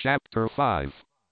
Chapter 5.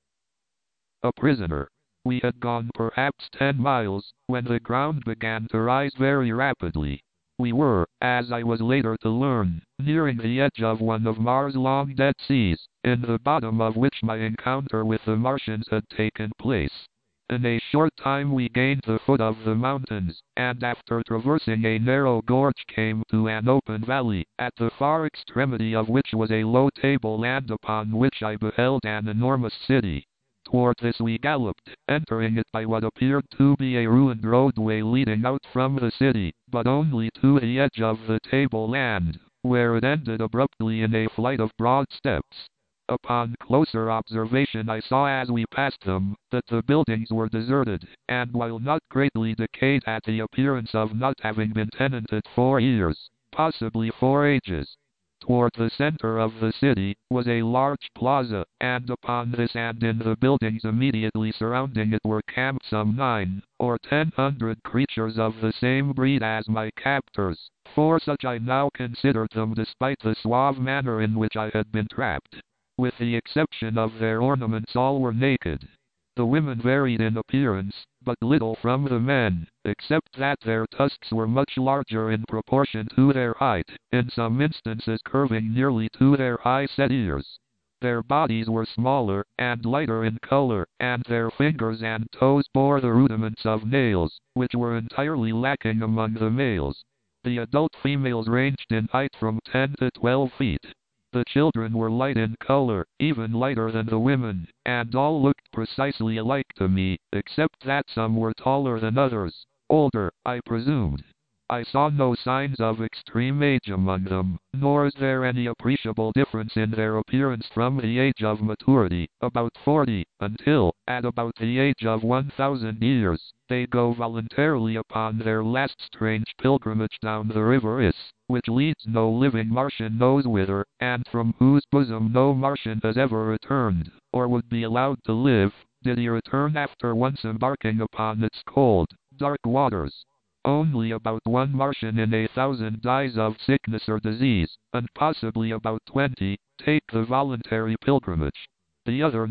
A prisoner. We had gone perhaps 10 miles, when the ground began to rise very rapidly. We were, as I was later to learn, nearing the edge of one of Mars' long dead seas, in the bottom of which my encounter with the Martians had taken place. In a short time we gained the foot of the mountains, and after traversing a narrow gorge came to an open valley, at the far extremity of which was a low tableland upon which I beheld an enormous city. Toward this we galloped, entering it by what appeared to be a ruined roadway leading out from the city, but only to the edge of the tableland, where it ended abruptly in a flight of broad steps. Upon closer observation I saw as we passed them, that the buildings were deserted, and while not greatly decayed had the appearance of not having been tenanted for years, possibly for ages. Toward the center of the city was a large plaza, and upon this and in the buildings immediately surrounding it were camped some 900 or 1,000 creatures of the same breed as my captors, for such I now considered them despite the suave manner in which I had been trapped. With the exception of their ornaments all were naked. The women varied in appearance, but little from the men, except that their tusks were much larger in proportion to their height, in some instances curving nearly to their high-set ears. Their bodies were smaller, and lighter in color, and their fingers and toes bore the rudiments of nails, which were entirely lacking among the males. The adult females ranged in height from 10 to 12 feet. The children were light in color, even lighter than the women, and all looked precisely alike to me, except that some were taller than others, older, I presumed. I saw no signs of extreme age among them, nor is there any appreciable difference in their appearance from the age of maturity, about 40, until, at about the age of 1,000 years, they go voluntarily upon their last strange pilgrimage down the river Is, which leads no living Martian knows whither, and from whose bosom no Martian has ever returned, or would be allowed to live, did he return after once embarking upon its cold, dark waters. Only about 1 Martian in 1,000 dies of sickness or disease, and possibly about 20 take the voluntary pilgrimage. The other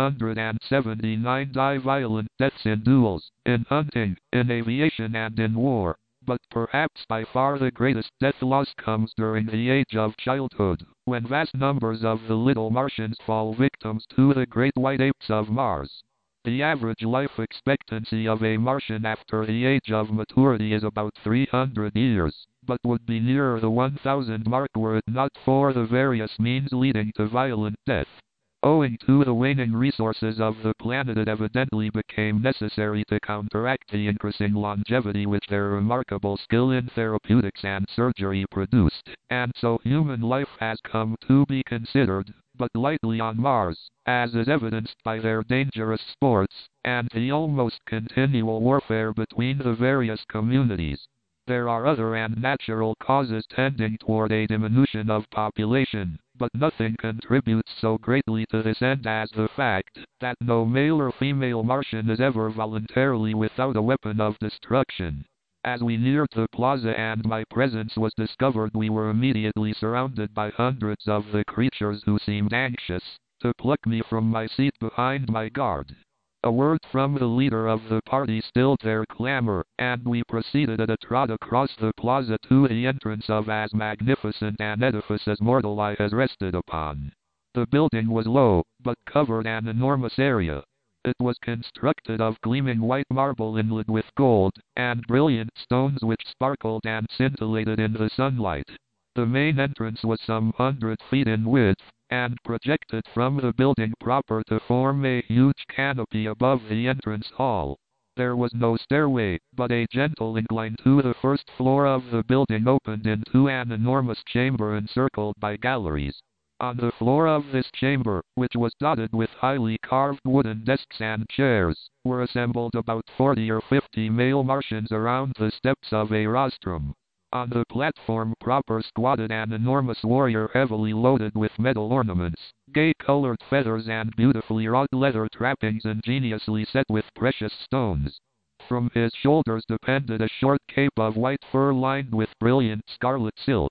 979 die violent deaths in duels, in hunting, in aviation and in war, but perhaps by far the greatest death loss comes during the age of childhood, when vast numbers of the little Martians fall victims to the great white apes of Mars. The average life expectancy of a Martian after the age of maturity is about 300 years, but would be nearer the 1,000 mark were it not for the various means leading to violent death. Owing to the waning resources of the planet, it evidently became necessary to counteract the increasing longevity which their remarkable skill in therapeutics and surgery produced, and so human life has come to be considered but lightly on Mars, as is evidenced by their dangerous sports, and the almost continual warfare between the various communities. There are other and natural causes tending toward a diminution of population, but nothing contributes so greatly to this end as the fact that no male or female Martian is ever voluntarily without a weapon of destruction. As we neared the plaza and my presence was discovered, we were immediately surrounded by hundreds of the creatures who seemed anxious to pluck me from my seat behind my guard. A word from the leader of the party stilled their clamor, and we proceeded at a trot across the plaza to the entrance of as magnificent an edifice as mortal eye has rested upon. The building was low, but covered an enormous area. It was constructed of gleaming white marble inlaid with gold, and brilliant stones which sparkled and scintillated in the sunlight. The main entrance was some 100 feet in width, and projected from the building proper to form a huge canopy above the entrance hall. There was no stairway, but a gentle incline to the first floor of the building opened into an enormous chamber encircled by galleries. On the floor of this chamber, which was dotted with highly carved wooden desks and chairs, were assembled about 40 or 50 male Martians around the steps of a rostrum. On the platform proper squatted an enormous warrior heavily loaded with metal ornaments, gay-colored feathers and beautifully wrought leather trappings ingeniously set with precious stones. From his shoulders depended a short cape of white fur lined with brilliant scarlet silk.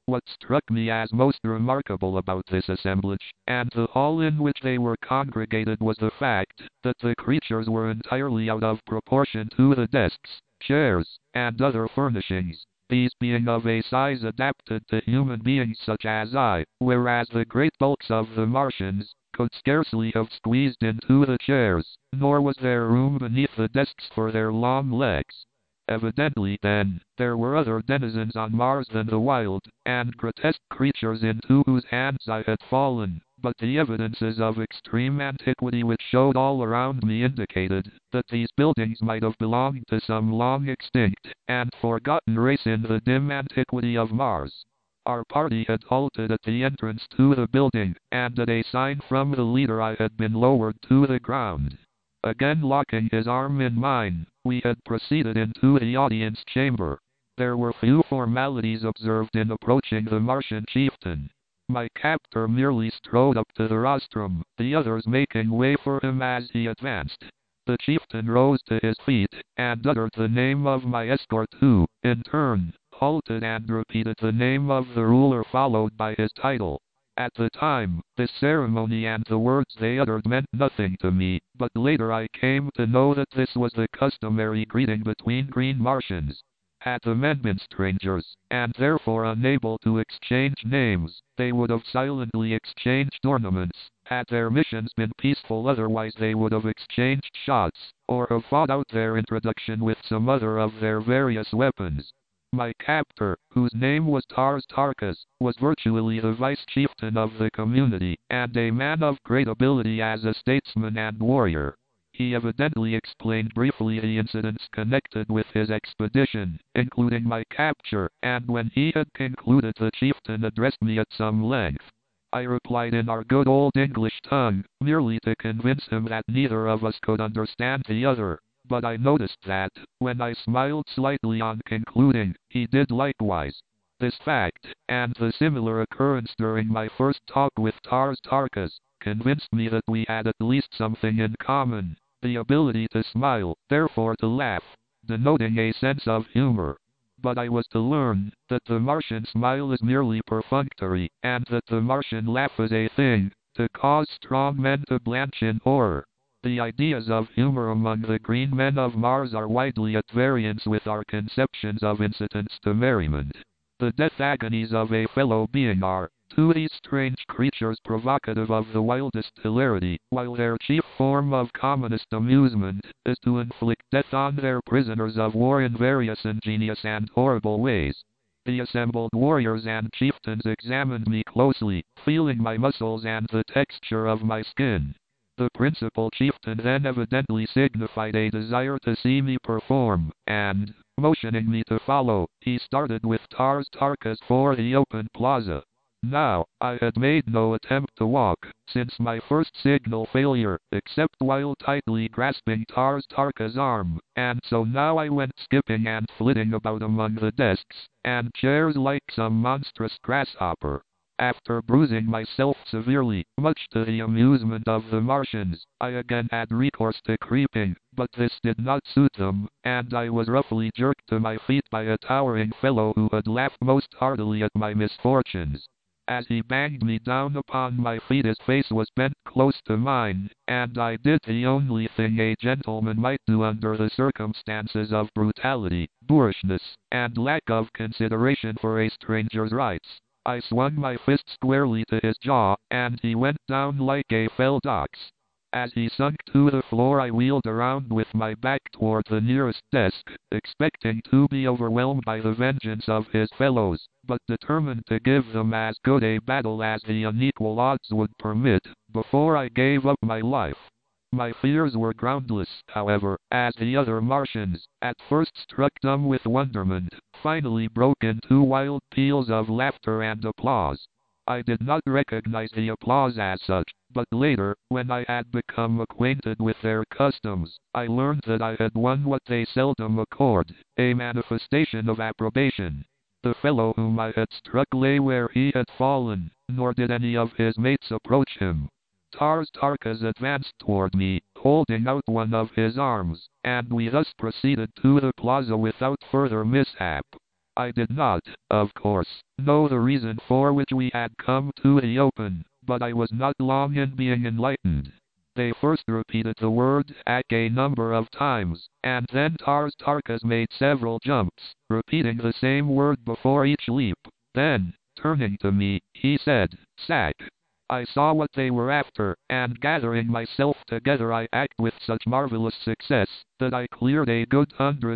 What struck me as most remarkable about this assemblage, and the hall in which they were congregated, was the fact that the creatures were entirely out of proportion to the desks, chairs, and other furnishings, these being of a size adapted to human beings such as I, whereas the great bulks of the Martians could scarcely have squeezed into the chairs, nor was there room beneath the desks for their long legs. Evidently, then, there were other denizens on Mars than the wild and grotesque creatures into whose hands I had fallen, but the evidences of extreme antiquity which showed all around me indicated that these buildings might have belonged to some long extinct and forgotten race in the dim antiquity of Mars. Our party had halted at the entrance to the building, and at a sign from the leader I had been lowered to the ground. Again locking his arm in mine, we had proceeded into the audience chamber. There were few formalities observed in approaching the Martian chieftain. My captor merely strode up to the rostrum, the others making way for him as he advanced. The chieftain rose to his feet, and uttered the name of my escort, who, in turn, halted and repeated the name of the ruler, followed by his title. At the time, this ceremony and the words they uttered meant nothing to me, but later I came to know that this was the customary greeting between green Martians. Had the men been strangers, and therefore unable to exchange names, they would have silently exchanged ornaments. Had their missions been peaceful otherwise, they would have exchanged shots, or have fought out their introduction with some other of their various weapons. My captor, whose name was Tars Tarkas, was virtually the vice-chieftain of the community, and a man of great ability as a statesman and warrior. He evidently explained briefly the incidents connected with his expedition, including my capture, and when he had concluded, the chieftain addressed me at some length. I replied in our good old English tongue, merely to convince him that neither of us could understand the other. But I noticed that, when I smiled slightly on concluding, he did likewise. This fact, and the similar occurrence during my first talk with Tars Tarkas, convinced me that we had at least something in common, the ability to smile, therefore to laugh, denoting a sense of humor. But I was to learn that the Martian smile is merely perfunctory, and that the Martian laugh is a thing to cause strong men to blanch in horror. The ideas of humor among the green men of Mars are widely at variance with our conceptions of incidents to merriment. The death agonies of a fellow being are, to these strange creatures, provocative of the wildest hilarity, while their chief form of commonest amusement is to inflict death on their prisoners of war in various ingenious and horrible ways. The assembled warriors and chieftains examined me closely, feeling my muscles and the texture of my skin. The principal chieftain then evidently signified a desire to see me perform, and, motioning me to follow, he started with Tars Tarkas for the open plaza. Now, I had made no attempt to walk, since my first signal failure, except while tightly grasping Tars Tarkas' arm, and so now I went skipping and flitting about among the desks and chairs like some monstrous grasshopper. After bruising myself severely, much to the amusement of the Martians, I again had recourse to creeping, but this did not suit them, and I was roughly jerked to my feet by a towering fellow who had laughed most heartily at my misfortunes. As he banged me down upon my feet, his face was bent close to mine, and I did the only thing a gentleman might do under the circumstances of brutality, boorishness, and lack of consideration for a stranger's rights. I swung my fist squarely to his jaw, and he went down like a felled ox. As he sunk to the floor, I wheeled around with my back toward the nearest desk, expecting to be overwhelmed by the vengeance of his fellows, but determined to give them as good a battle as the unequal odds would permit, before I gave up my life. My fears were groundless, however, as the other Martians, at first struck dumb with wonderment, finally broke into wild peals of laughter and applause. I did not recognize the applause as such, but later, when I had become acquainted with their customs, I learned that I had won what they seldom accord, a manifestation of approbation. The fellow whom I had struck lay where he had fallen, nor did any of his mates approach him. Tars Tarkas advanced toward me, holding out one of his arms, and we thus proceeded to the plaza without further mishap. I did not, of course, know the reason for which we had come to the open, but I was not long in being enlightened. They first repeated the word "ak" a number of times, and then Tars Tarkas made several jumps, repeating the same word before each leap. Then, turning to me, he said, "Sack." I saw what they were after, and gathering myself together I acted with such marvelous success, that I cleared a good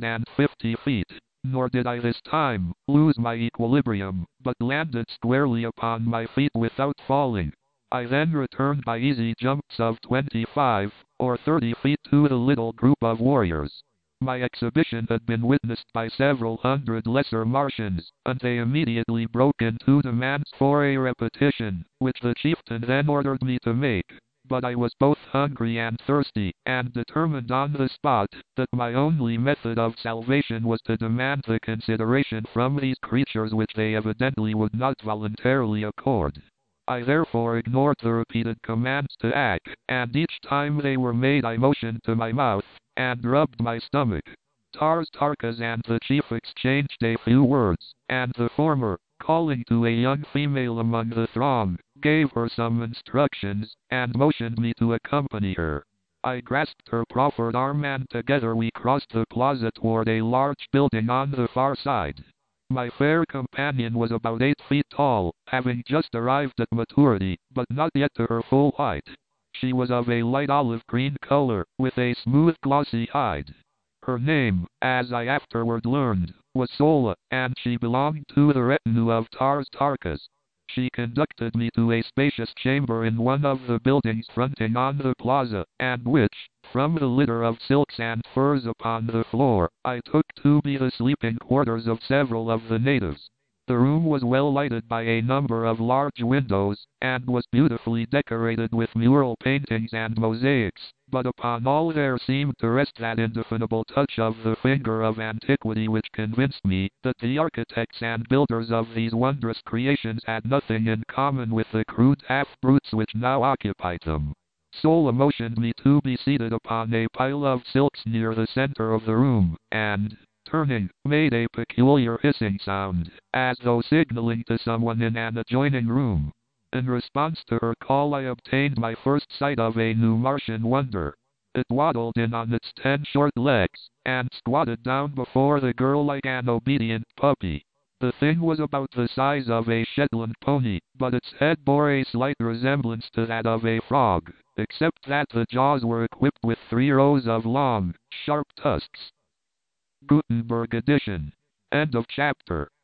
150 feet. Nor did I this time lose my equilibrium, but landed squarely upon my feet without falling. I then returned by easy jumps of 25 or 30 feet to the little group of warriors. My exhibition had been witnessed by several hundred lesser Martians, and they immediately broke into demands for a repetition, which the chieftain then ordered me to make. But I was both hungry and thirsty, and determined on the spot that my only method of salvation was to demand the consideration from these creatures which they evidently would not voluntarily accord. I therefore ignored the repeated commands to act, and each time they were made I motioned to my mouth, and rubbed my stomach. Tars Tarkas and the chief exchanged a few words, and the former, calling to a young female among the throng, gave her some instructions, and motioned me to accompany her. I grasped her proffered arm and together we crossed the plaza toward a large building on the far side. My fair companion was about 8 feet tall, having just arrived at maturity, but not yet to her full height. She was of a light olive green color, with a smooth glossy hide. Her name, as I afterward learned, was Sola, and she belonged to the retinue of Tars Tarkas. She conducted me to a spacious chamber in one of the buildings fronting on the plaza, and which, from the litter of silks and furs upon the floor, I took to be the sleeping quarters of several of the natives. The room was well lighted by a number of large windows, and was beautifully decorated with mural paintings and mosaics, but upon all there seemed to rest that indefinable touch of the finger of antiquity which convinced me that the architects and builders of these wondrous creations had nothing in common with the crude half-brutes which now occupied them. Sola motioned me to be seated upon a pile of silks near the center of the room, and, turning, made a peculiar hissing sound, as though signaling to someone in an adjoining room. In response to her call I obtained my first sight of a new Martian wonder. It waddled in on its 10 short legs, and squatted down before the girl like an obedient puppy. The thing was about the size of a Shetland pony, but its head bore a slight resemblance to that of a frog, except that the jaws were equipped with 3 rows of long, sharp tusks. Gutenberg edition. End of chapter.